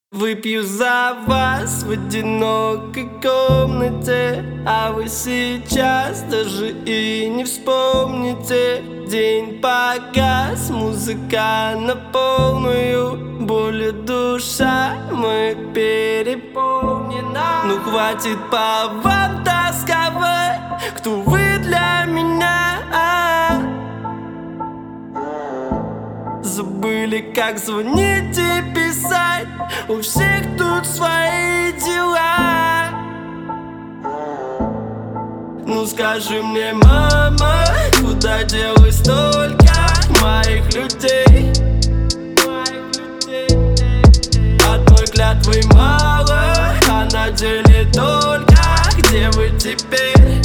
Выпью за вас в одинокой комнате, а вы сейчас даже и не вспомните. День погас, музыка на полную, болью душа моя переполнена. Ну хватит по вам тосковать, кто вы для меня. Забыли, как звонить и писать, у всех тут свои дела. Ну скажи мне, мама, куда делось столько моих людей? Одной клятвы мало, а на деле только. Где вы теперь?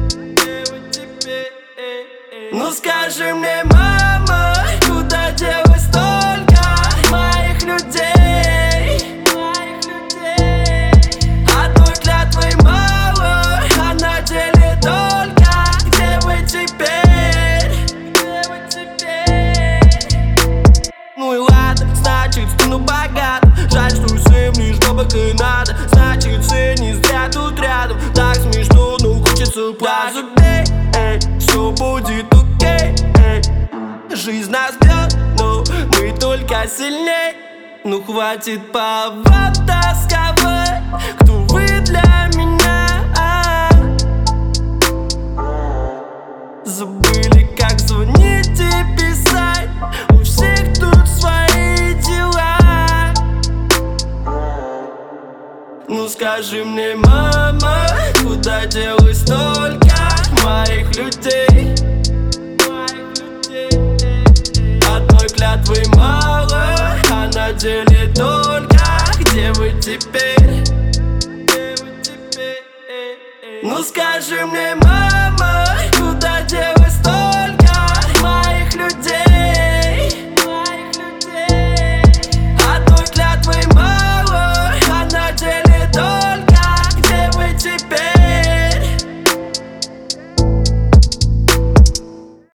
Ну скажи мне, мама, куда делось столько моих людей? Одной клятвы мало, а на деле только. Где вы теперь? Ну и ладно, значит, стану богат. Жаль, что всем лишь бабок и надо. Значит, все не зря тут рядом. Так смешно, но хочется плакать. Все будет окей, жизнь нас бьет, но мы только сильней. Ну хватит по вам тосковать, кто вы для меня. Забыли, как звонить и писать, у всех тут свои дела. Ну скажи мне, мама, куда делось столько моих людей? Одной клятвы мало, а на деле только. Где вы теперь? Ну скажи мне, мама,